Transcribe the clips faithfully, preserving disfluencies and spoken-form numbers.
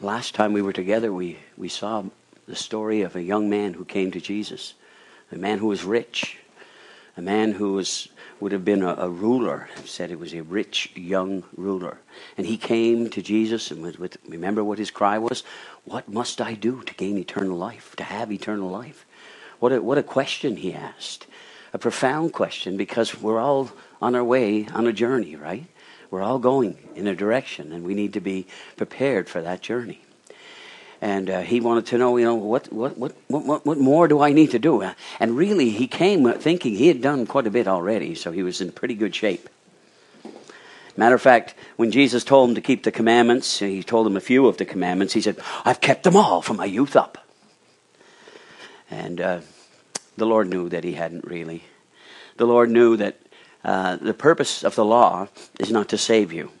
last time we were together, we, we saw the story of a young man who came to Jesus, a man who was rich, a man who was would have been a, a ruler. It said he was a rich young ruler. And he came to Jesus, and with, with remember what his cry was? What must I do to gain eternal life, to have eternal life? What a, what a question he asked. A profound question, because we're all on our way on a journey, right? We're all going in a direction, and we need to be prepared for that journey. And uh, he wanted to know, you know, what, what, what, what, what more do I need to do? And really, he came thinking he had done quite a bit already, so he was in pretty good shape. Matter of fact, when Jesus told him to keep the commandments, he told him a few of the commandments, he said, I've kept them all from my youth up. And uh, the Lord knew that he hadn't really. The Lord knew that uh, the purpose of the law is not to save you.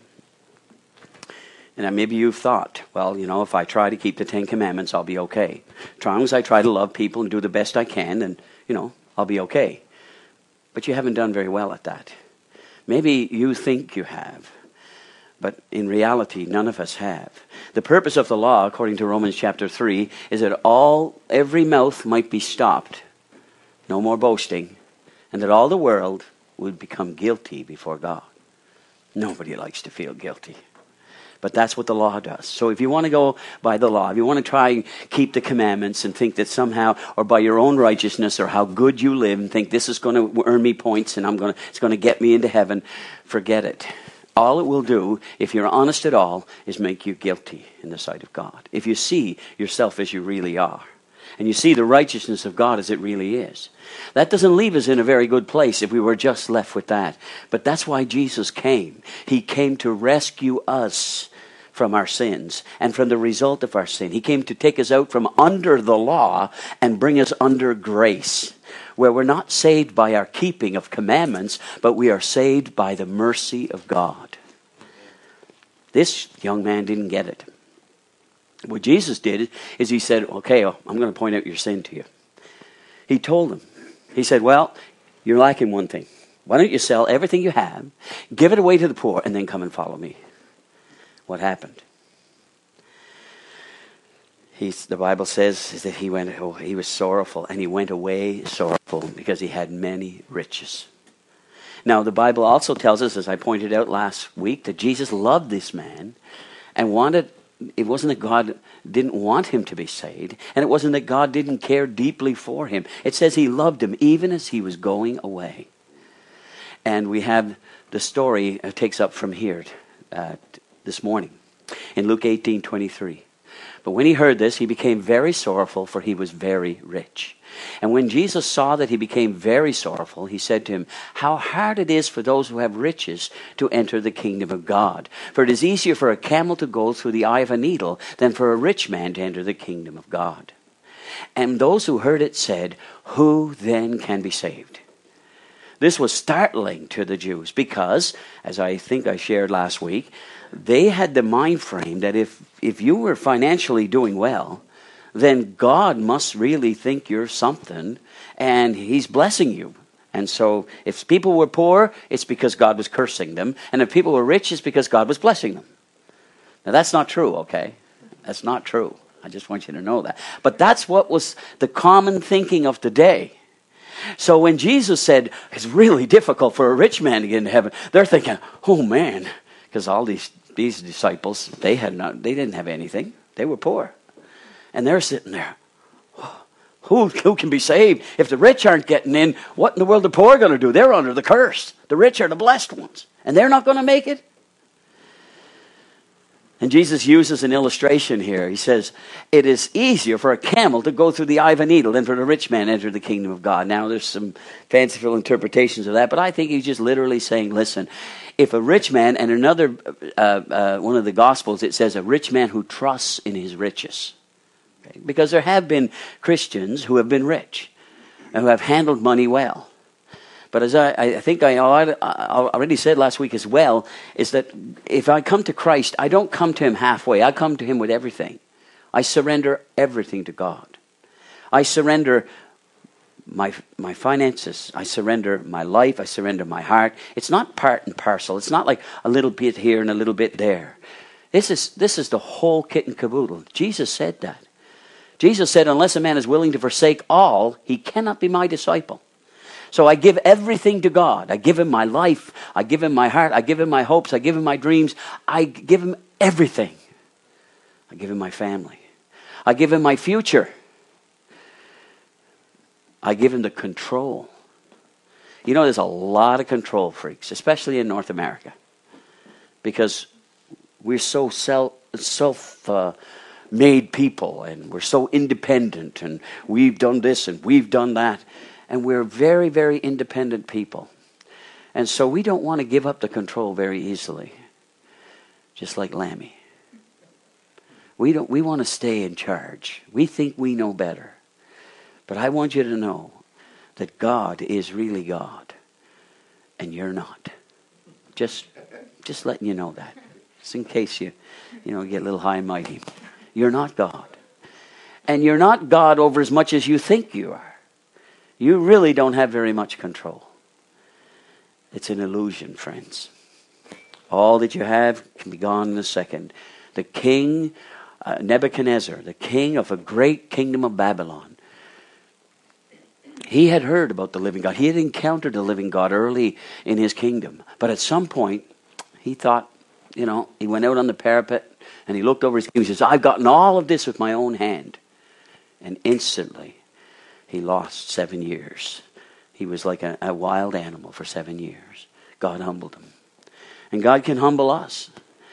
And maybe you've thought, well, you know, if I try to keep the Ten Commandments, I'll be okay. As long as I try to love people and do the best I can, then, you know, I'll be okay. But you haven't done very well at that. Maybe you think you have, but in reality, none of us have. The purpose of the law, according to Romans chapter three, is that all, every mouth might be stopped, no more boasting, and that all the world would become guilty before God. Nobody likes to feel guilty. But that's what the law does. So if you want to go by the law, if you want to try and keep the commandments and think that somehow, or by your own righteousness or how good you live, and think this is going to earn me points and I'm going to, it's going to get me into heaven, forget it. All it will do, if you're honest at all, is make you guilty in the sight of God. If you see yourself as you really are, and you see the righteousness of God as it really is. That doesn't leave us in a very good place if we were just left with that. But that's why Jesus came. He came to rescue us from our sins and from the result of our sin. He came to take us out from under the law and bring us under grace, where we're not saved by our keeping of commandments, but we are saved by the mercy of God. This young man didn't get it. What Jesus did is he said, okay, I'm going to point out your sin to you. He told him, he said, well, you're lacking one thing. Why don't you sell everything you have, give it away to the poor, and then come and follow me? What happened? He's, the Bible says is that he went. Oh, he was sorrowful, and he went away sorrowful because he had many riches. Now, the Bible also tells us, as I pointed out last week, that Jesus loved this man and wanted. It wasn't that God didn't want him to be saved, and it wasn't that God didn't care deeply for him. It says he loved him even as he was going away. And we have the story uh, takes up from here uh, this morning in Luke eighteen twenty-three. But when he heard this, he became very sorrowful, for he was very rich. And when Jesus saw that he became very sorrowful, he said to him, how hard it is for those who have riches to enter the kingdom of God. For it is easier for a camel to go through the eye of a needle than for a rich man to enter the kingdom of God. And those who heard it said, who then can be saved? This was startling to the Jews because, as I think I shared last week, they had the mind frame that if, if you were financially doing well, then God must really think you're something, and he's blessing you. And so if people were poor, it's because God was cursing them. And if people were rich, it's because God was blessing them. Now that's not true, okay? That's not true. I just want you to know that. But that's what was the common thinking of the day. So when Jesus said, it's really difficult for a rich man to get into heaven, they're thinking, oh man, because all these, these disciples, they had not, they didn't have anything. They were poor. And they're sitting there. Who, who can be saved? If the rich aren't getting in, what in the world are the poor going to do? They're under the curse. The rich are the blessed ones. And they're not going to make it? And Jesus uses an illustration here. He says, it is easier for a camel to go through the eye of a needle than for the rich man to enter the kingdom of God. Now, there's some fanciful interpretations of that, but I think he's just literally saying, listen, if a rich man, and another, uh, uh, one of the Gospels, it says a rich man who trusts in his riches. Okay? Because there have been Christians who have been rich and who have handled money well. But as I, I think I already said last week as well, is that if I come to Christ, I don't come to him halfway. I come to him with everything. I surrender everything to God. I surrender my my finances. I surrender my life. I surrender my heart. It's not part and parcel. It's not like a little bit here and a little bit there. This is, this is the whole kit and caboodle. Jesus said that. Jesus said, unless a man is willing to forsake all, he cannot be my disciple. So I give everything to God. I give him my life. I give him my heart. I give him my hopes. I give him my dreams. I give him everything. I give him my family. I give him my future. I give him the control. You know, there's a lot of control freaks, especially in North America, because we're so self, self uh, made people, and we're so independent, and we've done this and we've done that. And we're very, very independent people. And so we don't want to give up the control very easily. Just like Lammy. We don't we want to stay in charge. We think we know better. But I want you to know that God is really God. And you're not. Just just letting you know that. Just in case you, you know, get a little high and mighty. You're not God. And you're not God over as much as you think you are. You really don't have very much control. It's an illusion, friends. All that you have can be gone in a second. The king, uh, Nebuchadnezzar, the king of a great kingdom of Babylon, he had heard about the living God. He had encountered the living God early in his kingdom. But at some point, he thought, you know, he went out on the parapet and he looked over his kingdom. He says, I've gotten all of this with my own hand. And instantly, he lost seven years. He was like a, a wild animal for seven years. God humbled him. And God can humble us.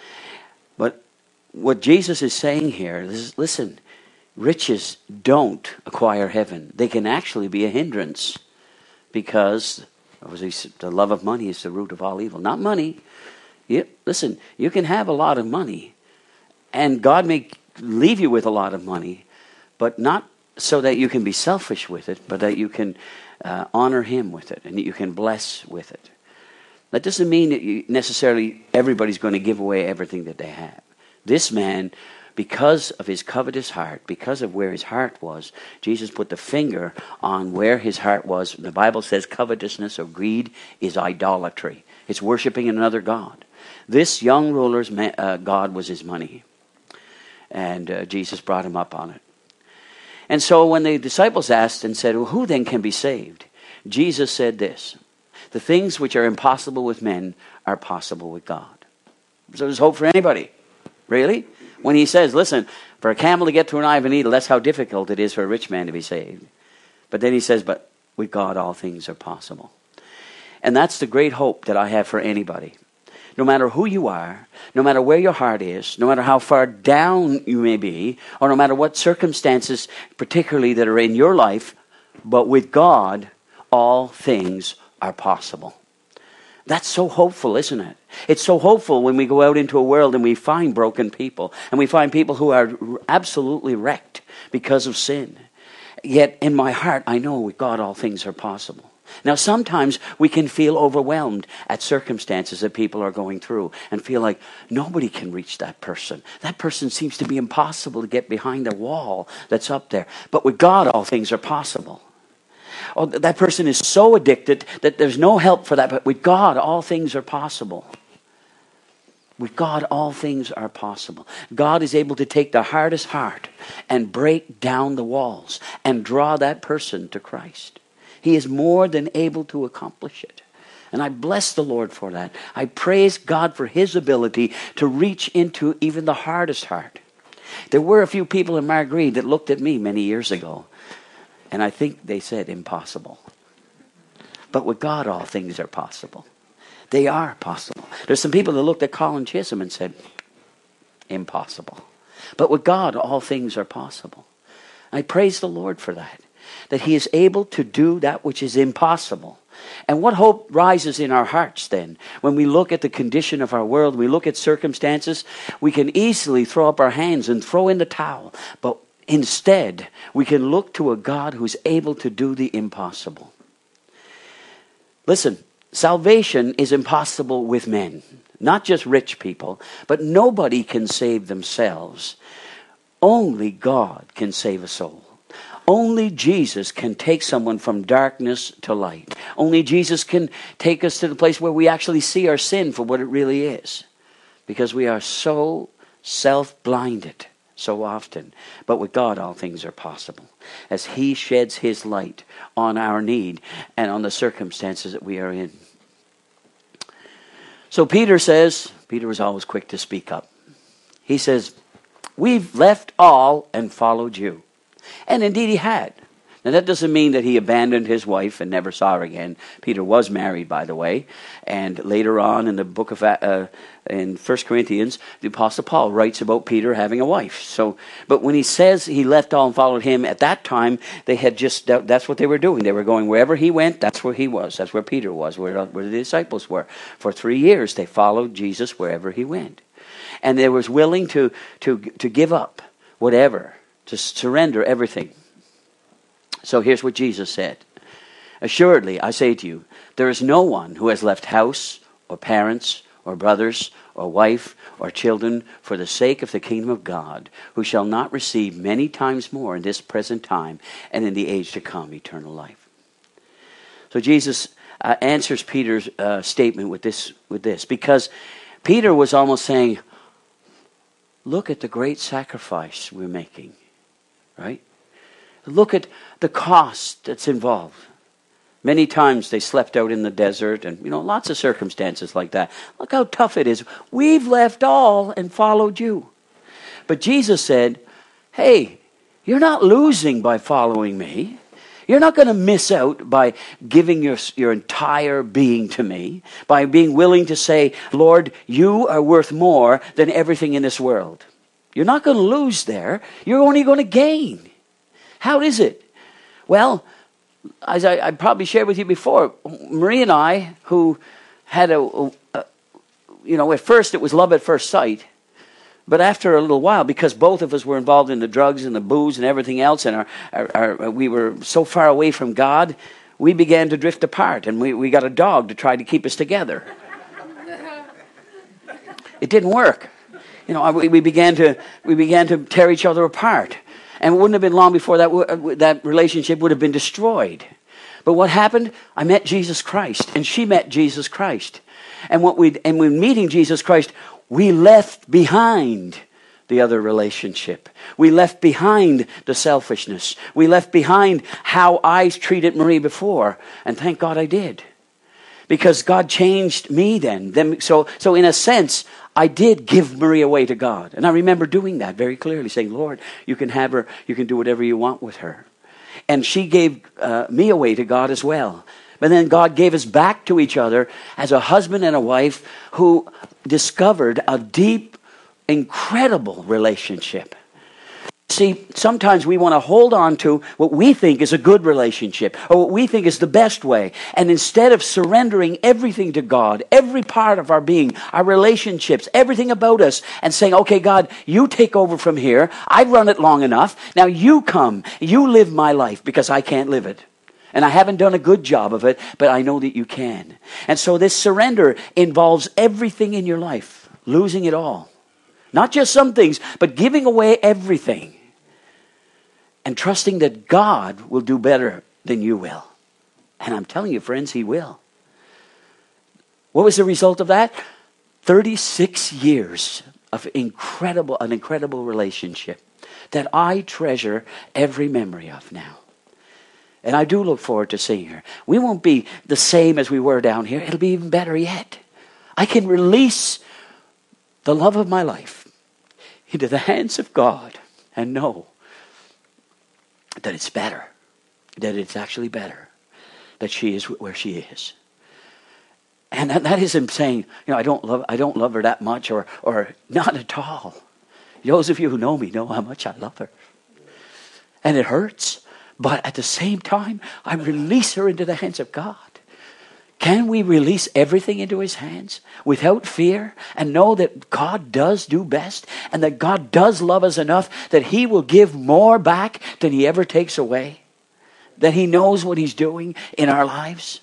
But what Jesus is saying here is, listen, riches don't acquire heaven. They can actually be a hindrance, because the love of money is the root of all evil. Not money. You, listen, you can have a lot of money, and God may leave you with a lot of money, but not so that you can be selfish with it, but that you can uh, honor him with it, and that you can bless with it. That doesn't mean that you necessarily everybody's going to give away everything that they have. This man, because of his covetous heart, because of where his heart was, Jesus put the finger on where his heart was. The Bible says covetousness or greed is idolatry. It's worshiping another god. This young ruler's uh, god was his money. And uh, Jesus brought him up on it. And so when the disciples asked and said, well, who then can be saved? Jesus said this: the things which are impossible with men are possible with God. So there's hope for anybody. Really? When he says, listen, for a camel to get through an eye of a needle, that's how difficult it is for a rich man to be saved. But then he says, but with God all things are possible. And that's the great hope that I have for anybody. No matter who you are, no matter where your heart is, no matter how far down you may be, or no matter what circumstances particularly that are in your life, but with God, all things are possible. That's so hopeful, isn't it? It's so hopeful when we go out into a world and we find broken people, and we find people who are absolutely wrecked because of sin. Yet in my heart, I know with God all things are possible. Now, sometimes we can feel overwhelmed at circumstances that people are going through and feel like nobody can reach that person. That person seems to be impossible to get behind a wall that's up there. But with God, all things are possible. Oh, that person is so addicted that there's no help for that. But with God, all things are possible. With God, all things are possible. God is able to take the hardest heart and break down the walls and draw that person to Christ. He is more than able to accomplish it. And I bless the Lord for that. I praise God for his ability to reach into even the hardest heart. There were a few people in Marguerite that looked at me many years ago, and I think they said impossible. But with God, all things are possible. They are possible. There's some people that looked at Colin Chisholm and said, impossible. But with God, all things are possible. I praise the Lord for that. That he is able to do that which is impossible. And what hope rises in our hearts then? When we look at the condition of our world, we look at circumstances, we can easily throw up our hands and throw in the towel. But instead, we can look to a God who's able to do the impossible. Listen, salvation is impossible with men. Not just rich people, but nobody can save themselves. Only God can save a soul. Only Jesus can take someone from darkness to light. Only Jesus can take us to the place where we actually see our sin for what it really is. Because we are so self-blinded so often. But with God, all things are possible. As he sheds his light on our need and on the circumstances that we are in. So Peter says, Peter was always quick to speak up. He says, we've left all and followed you. And indeed he had. Now that doesn't mean that he abandoned his wife and never saw her again. Peter was married, by the way. And later on in the book of, uh, in First Corinthians, the Apostle Paul writes about Peter having a wife. So, but when he says he left all and followed him, at that time, they had just, that's what they were doing. They were going wherever he went, that's where he was. That's where Peter was, where, where the disciples were. For three years, they followed Jesus wherever he went. And they was willing to, to, to give up whatever, to surrender everything. So here's what Jesus said. Assuredly, I say to you, there is no one who has left house or parents or brothers or wife or children for the sake of the kingdom of God who shall not receive many times more in this present time and in the age to come eternal life. So Jesus uh, answers Peter's uh, statement with this, with this, because Peter was almost saying, look at the great sacrifice we're making, right? Look at the cost that's involved. Many times they slept out in the desert and, you know, lots of circumstances like that. Look how tough it is. We've left all and followed you. But Jesus said, hey, you're not losing by following me. You're not going to miss out by giving your, your entire being to me, by being willing to say, Lord, you are worth more than everything in this world. You're not going to lose there. You're only going to gain. How is it? Well, as I, I probably shared with you before, Marie and I, who had a, a, a, you know, at first it was love at first sight, but after a little while, because both of us were involved in the drugs and the booze and everything else, and our, our, our, we were so far away from God, we began to drift apart, and we, we got a dog to try to keep us together. It didn't work. You know, we, we began to we began to tear each other apart. And it wouldn't have been long before that w- that relationship would have been destroyed. But what happened? I met Jesus Christ, and she met Jesus Christ. And what we and when meeting Jesus Christ, we left behind the other relationship. We left behind the selfishness. We left behind how I treated Marie before, and thank God I did, because God changed me then. Then so so in a sense, I did give Marie away to God. And I remember doing that very clearly, saying, Lord, you can have her, you can do whatever you want with her. And she gave uh, me away to God as well. But then God gave us back to each other as a husband and a wife who discovered a deep, incredible relationship. See, sometimes we want to hold on to what we think is a good relationship or what we think is the best way. And instead of surrendering everything to God, every part of our being, our relationships, everything about us, and saying, okay, God, you take over from here. I've run it long enough. Now you come. You live my life because I can't live it. And I haven't done a good job of it, but I know that you can. And so this surrender involves everything in your life, losing it all. Not just some things, but giving away everything. And trusting that God will do better than you will. And I'm telling you, friends, He will. What was the result of that? thirty-six years of incredible, an incredible relationship that I treasure every memory of now. And I do look forward to seeing her. We won't be the same as we were down here. It'll be even better yet. I can release the love of my life into the hands of God and know that it's better, that it's actually better, that she is where she is. And that, that isn't saying, you know, I don't love I don't love her that much, or or not at all. Those of you who know me know how much I love her. And it hurts, but at the same time, I release her into the hands of God. Can we release everything into His hands without fear and know that God does do best and that God does love us enough that He will give more back than He ever takes away? That He knows what He's doing in our lives?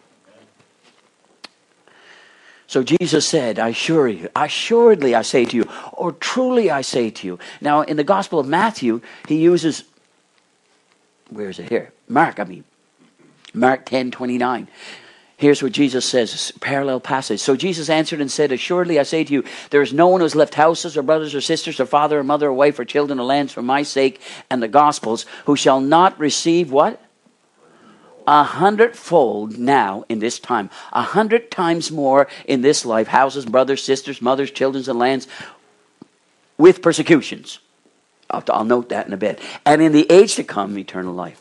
So Jesus said, I assure you, assuredly I say to you, or truly I say to you. Now in the Gospel of Matthew, He uses, where is it here? Mark, I mean, Mark ten twenty-nine. Here's what Jesus says, parallel passage. So Jesus answered and said, assuredly I say to you, there is no one who has left houses or brothers or sisters or father or mother or wife or children or lands for my sake and the gospel's, who shall not receive what? A hundredfold now in this time. A hundred times more in this life. Houses, brothers, sisters, mothers, children, and lands with persecutions. I'll, I'll note that in a bit. And in the age to come, eternal life.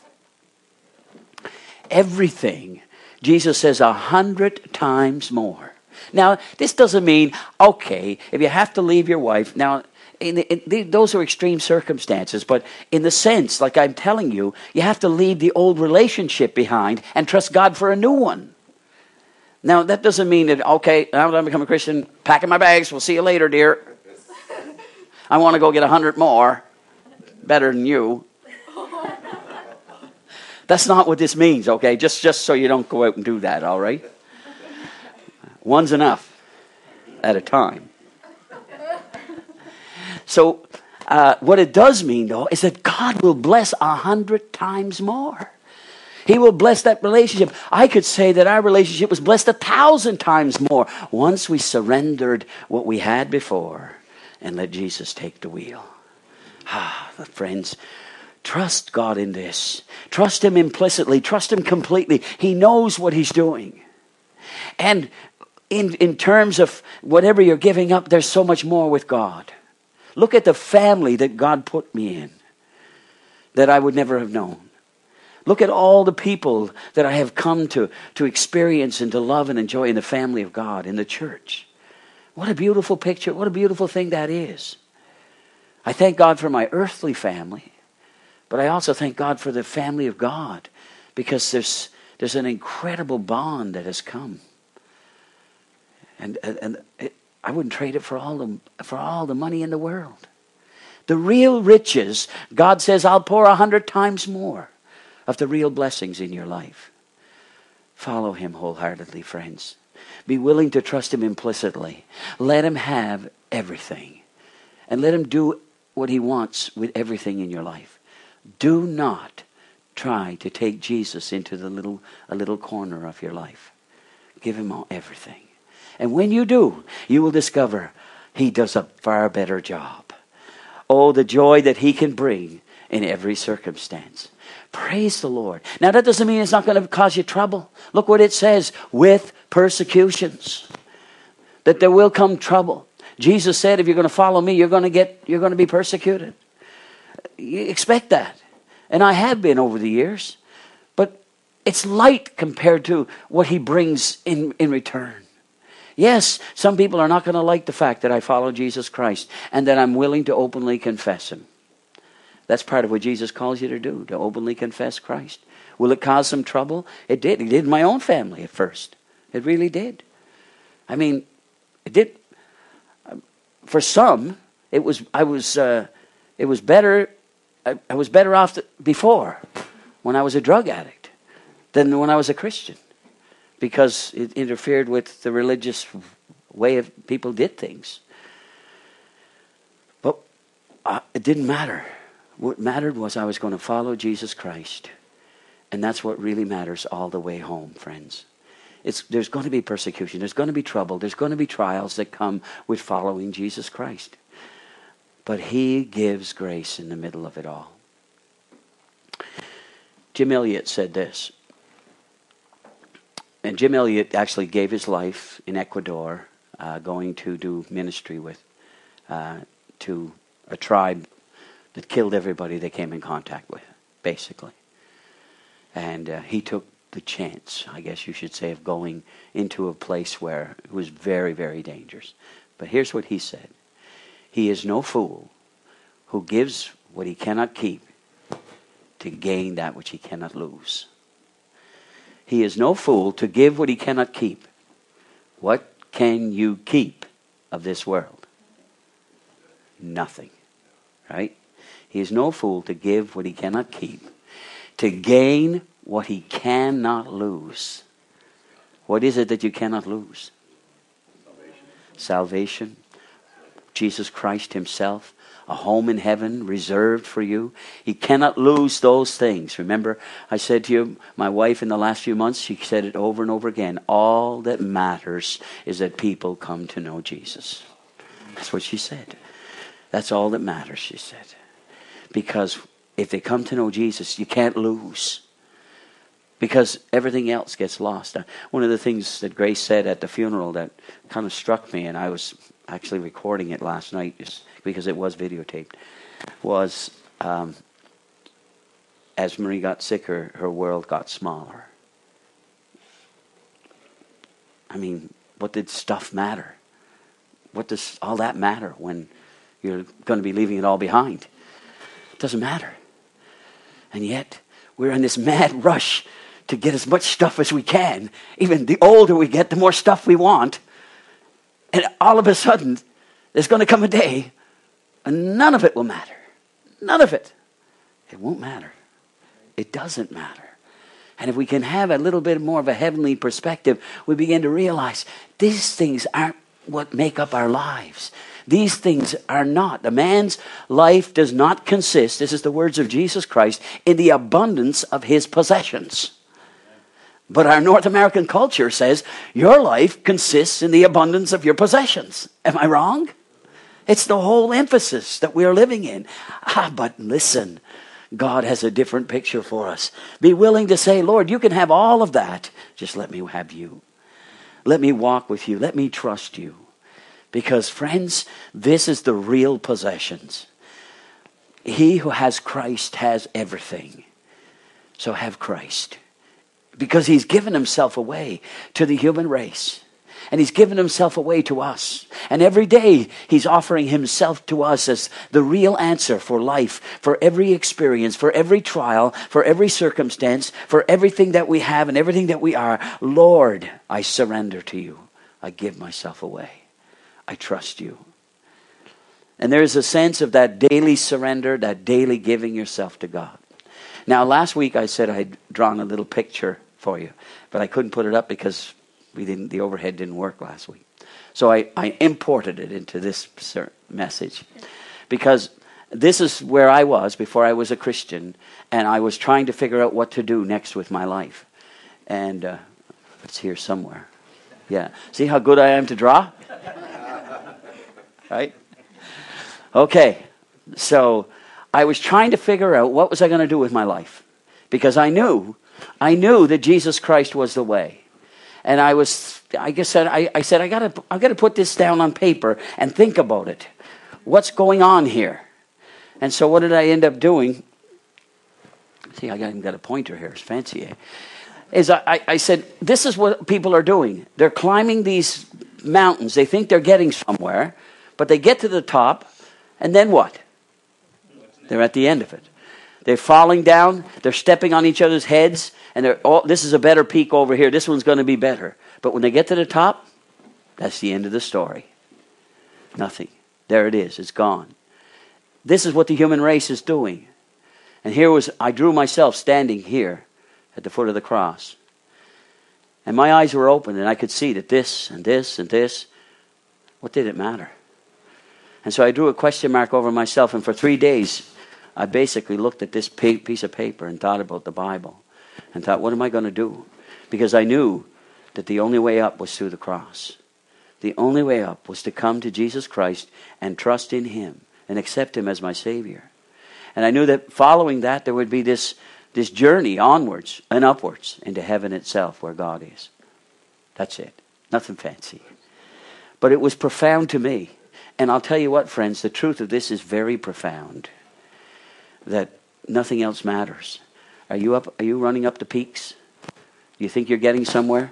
Everything, Jesus says, a hundred times more. Now, this doesn't mean, okay, if you have to leave your wife. Now, in the, in the, those are extreme circumstances. But in the sense, like I'm telling you, you have to leave the old relationship behind and trust God for a new one. Now, that doesn't mean that, okay, now that I become a Christian, packing my bags, we'll see you later, dear. I want to go get a hundred more. Better than you. That's not what this means, okay? Just, just so you don't go out and do that, all right? One's enough at a time. So, uh, what it does mean, though, is that God will bless a hundred times more. He will bless that relationship. I could say that our relationship was blessed a thousand times more once we surrendered what we had before and let Jesus take the wheel. Ah, friends, trust God in this. Trust Him implicitly. Trust Him completely. He knows what He's doing. And in, in terms of whatever you're giving up, there's so much more with God. Look at the family that God put me in that I would never have known. Look at all the people that I have come to, to experience and to love and enjoy in the family of God, in the church. What a beautiful picture. What a beautiful thing that is. I thank God for my earthly family, but I also thank God for the family of God, because there's there's an incredible bond that has come. And and, and it, I wouldn't trade it for all the for all the money in the world. The real riches, God says, I'll pour a hundred times more of the real blessings in your life. Follow Him wholeheartedly, friends. Be willing to trust Him implicitly. Let Him have everything. And let Him do what He wants with everything in your life. Do not try to take Jesus into the little a little corner of your life. Give Him all, everything. And when you do, you will discover He does a far better job. Oh, the joy that He can bring in every circumstance. Praise the Lord. Now, that doesn't mean it's not going to cause you trouble. Look what it says, with persecutions. That there will come trouble. Jesus said, if you're going to follow me, you're going to get, you're going to be persecuted. You expect that. And I have been over the years. But it's light compared to what He brings in, in return. Yes, some people are not going to like the fact that I follow Jesus Christ and that I'm willing to openly confess Him. That's part of what Jesus calls you to do, to openly confess Christ. Will it cause some trouble? It did. It did in my own family at first. It really did. I mean, it did. For some, it was. I was. Uh, it was better. I, I was better off th- before, when I was a drug addict, than when I was a Christian, because it interfered with the religious way of people did things. But uh, it didn't matter. What mattered was I was going to follow Jesus Christ, and that's what really matters all the way home, friends. It's, there's going to be persecution. There's going to be trouble. There's going to be trials that come with following Jesus Christ. But He gives grace in the middle of it all. Jim Elliot said this. And Jim Elliot actually gave his life in Ecuador, uh, going to do ministry with, uh, to a tribe that killed everybody they came in contact with, basically. And uh, he took the chance, I guess you should say, of going into a place where it was very, very dangerous. But here's what he said. He is no fool who gives what he cannot keep to gain that which he cannot lose. He is no fool to give what he cannot keep. What can you keep of this world? Nothing. Right? He is no fool to give what he cannot keep, to gain what he cannot lose. What is it that you cannot lose? Salvation. Salvation. Jesus Christ Himself. a home in heaven reserved for you. He cannot lose those things. Remember, I said to you, my wife in the last few months, she said it over and over again. All that matters is that people come to know Jesus. That's what she said. That's all that matters, she said. Because if they come to know Jesus, you can't lose. Because everything else gets lost. One of the things that Grace said at the funeral that kind of struck me, and I was actually recording it last night just because it was videotaped, was um, as Marie got sicker, her world got smaller. I mean, what did stuff matter? What does all that matter when you're going to be leaving it all behind? It doesn't matter. And yet, we're in this mad rush to get as much stuff as we can. Even the older we get, the more stuff we want. And all of a sudden, there's going to come a day and none of it will matter. None of it. It won't matter. It doesn't matter. And if we can have a little bit more of a heavenly perspective, we begin to realize these things aren't what make up our lives. These things are not. A man's life does not consist, this is the words of Jesus Christ, in the abundance of his possessions. But our North American culture says your life consists in the abundance of your possessions. Am I wrong? It's the whole emphasis that we are living in. Ah, but listen, God has a different picture for us. Be willing to say, Lord, you can have all of that. Just let me have you. Let me walk with you. Let me trust you. Because, friends, this is the real possessions. He who has Christ has everything. So have Christ. Because he's given himself away to the human race. And he's given himself away to us. And every day he's offering himself to us as the real answer for life, for every experience, for every trial, for every circumstance, for everything that we have and everything that we are. Lord, I surrender to you. I give myself away. I trust you. And there's a sense of that daily surrender, that daily giving yourself to God. Now, last week I said I'd drawn a little picture for you, but I couldn't put it up because we didn't. The overhead didn't work last week. So I, I imported it into this message because this is where I was before I was a Christian, and I was trying to figure out what to do next with my life. And uh, it's here somewhere. Yeah. See how good I am to draw? Right? Okay. So I was trying to figure out what was I going to do with my life, because I knew, I knew that Jesus Christ was the way, and I was, I guess I, I said I got to, I got to put this down on paper and think about it. What's going on here? And so what did I end up doing? See, I got even got a pointer here. It's fancy, eh? Is I, I said, this is what people are doing. They're climbing these mountains. They think they're getting somewhere, but they get to the top, and then what? They're at the end of it. They're falling down. They're stepping on each other's heads. And they're, oh, this is a better peak over here. This one's going to be better. But when they get to the top, that's the end of the story. Nothing. There it is. It's gone. This is what the human race is doing. And here was, I drew myself standing here at the foot of the cross. And my eyes were open and I could see that this and this and this, what did it matter? And so I drew a question mark over myself, and for three days I basically looked at this piece of paper and thought about the Bible and thought, what am I going to do? Because I knew that the only way up was through the cross. The only way up was to come to Jesus Christ and trust in him and accept him as my Savior. And I knew that following that there would be this, this journey onwards and upwards into heaven itself where God is. That's it. Nothing fancy. But it was profound to me. And I'll tell you what, friends, the truth of this is very profound. That nothing else matters. Are you up? Are you running up the peaks? Do you think you're getting somewhere?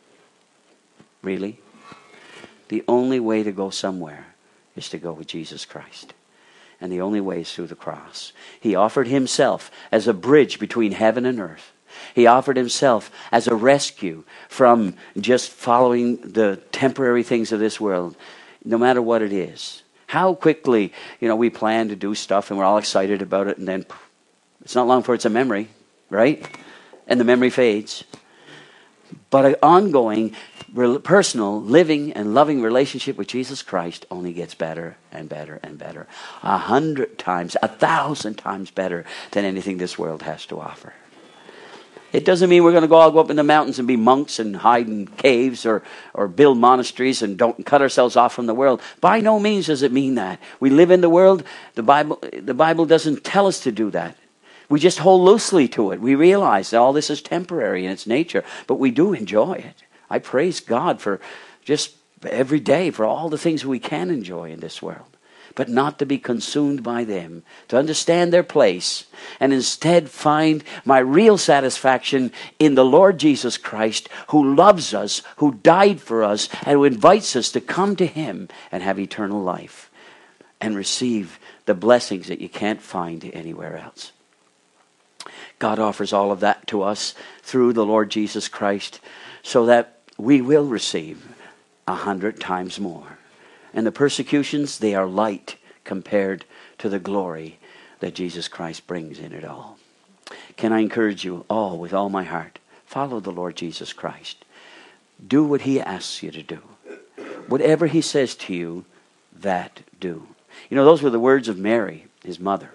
Really? The only way to go somewhere is to go with Jesus Christ. And the only way is through the cross. He offered himself as a bridge between heaven and earth. He offered himself as a rescue from just following the temporary things of this world, no matter what it is. How quickly, you know, we plan to do stuff and we're all excited about it, and then it's not long before it's a memory, right? And the memory fades. But an ongoing, personal, living and loving relationship with Jesus Christ only gets better and better and better. A hundred times, a thousand times better than anything this world has to offer. It doesn't mean we're going to go all go up in the mountains and be monks and hide in caves or, or build monasteries and don't cut ourselves off from the world. By no means does it mean that. We live in the world. The Bible, the Bible doesn't tell us to do that. We just hold loosely to it. We realize that all this is temporary in its nature, but we do enjoy it. I praise God for just every day for all the things we can enjoy in this world, but not to be consumed by them, to understand their place, and instead find my real satisfaction in the Lord Jesus Christ, who loves us, who died for us, and who invites us to come to Him and have eternal life and receive the blessings that you can't find anywhere else. God offers all of that to us through the Lord Jesus Christ so that we will receive a hundred times more. And the persecutions, they are light compared to the glory that Jesus Christ brings in it all. Can I encourage you all with all my heart? Follow the Lord Jesus Christ. Do what He asks you to do. Whatever He says to you, that do. You know, those were the words of Mary, His mother.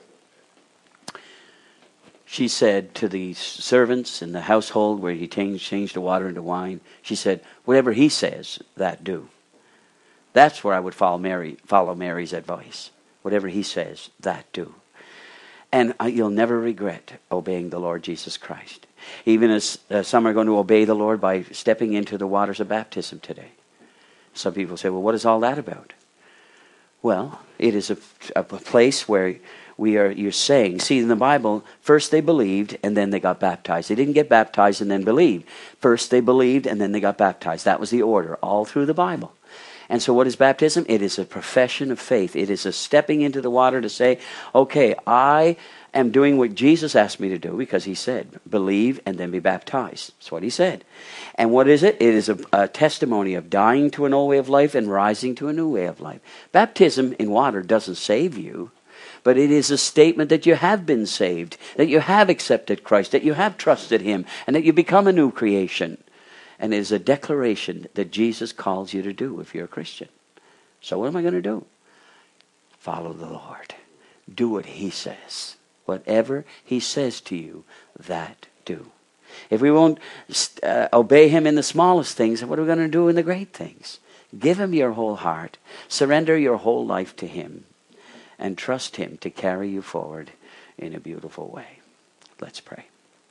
She said to the servants in the household where He changed, changed the water into wine, she said, whatever He says, that do. That's where I would follow Mary, follow Mary's advice. Whatever He says, that do. And you'll never regret obeying the Lord Jesus Christ. Even as uh, some are going to obey the Lord by stepping into the waters of baptism today. Some people say, well, what is all that about? Well, it is a, a place where we are, you're saying, see, in the Bible, first they believed and then they got baptized. They didn't get baptized and then believed. First they believed and then they got baptized. That was the order all through the Bible. And so what is baptism? It is a profession of faith. It is a stepping into the water to say, okay, I am doing what Jesus asked me to do, because He said, believe and then be baptized. That's what He said. And what is it? It is a, a testimony of dying to an old way of life and rising to a new way of life. Baptism in water doesn't save you, but it is a statement that you have been saved, that you have accepted Christ, that you have trusted Him, and that you become a new creation. And it is a declaration that Jesus calls you to do if you're a Christian. So what am I going to do? Follow the Lord. Do what He says. Whatever He says to you, that do. If we won't uh, obey Him in the smallest things, what are we going to do in the great things? Give Him your whole heart. Surrender your whole life to Him. And trust Him to carry you forward in a beautiful way. Let's pray.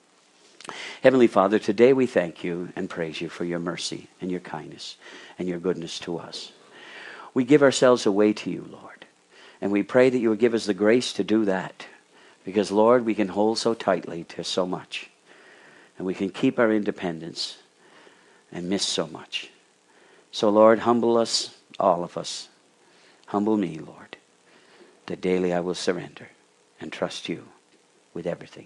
Heavenly Father, today we thank You and praise You for Your mercy and Your kindness and Your goodness to us. We give ourselves away to You, Lord. And we pray that You will give us the grace to do that. Because, Lord, we can hold so tightly to so much. And we can keep our independence and miss so much. So, Lord, humble us, all of us. Humble me, Lord. That daily I will surrender and trust You with everything.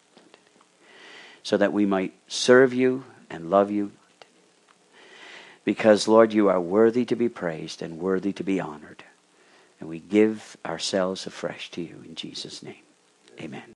So that we might serve You and love You. Because, Lord, You are worthy to be praised and worthy to be honored. And we give ourselves afresh to You in Jesus' name. Amen.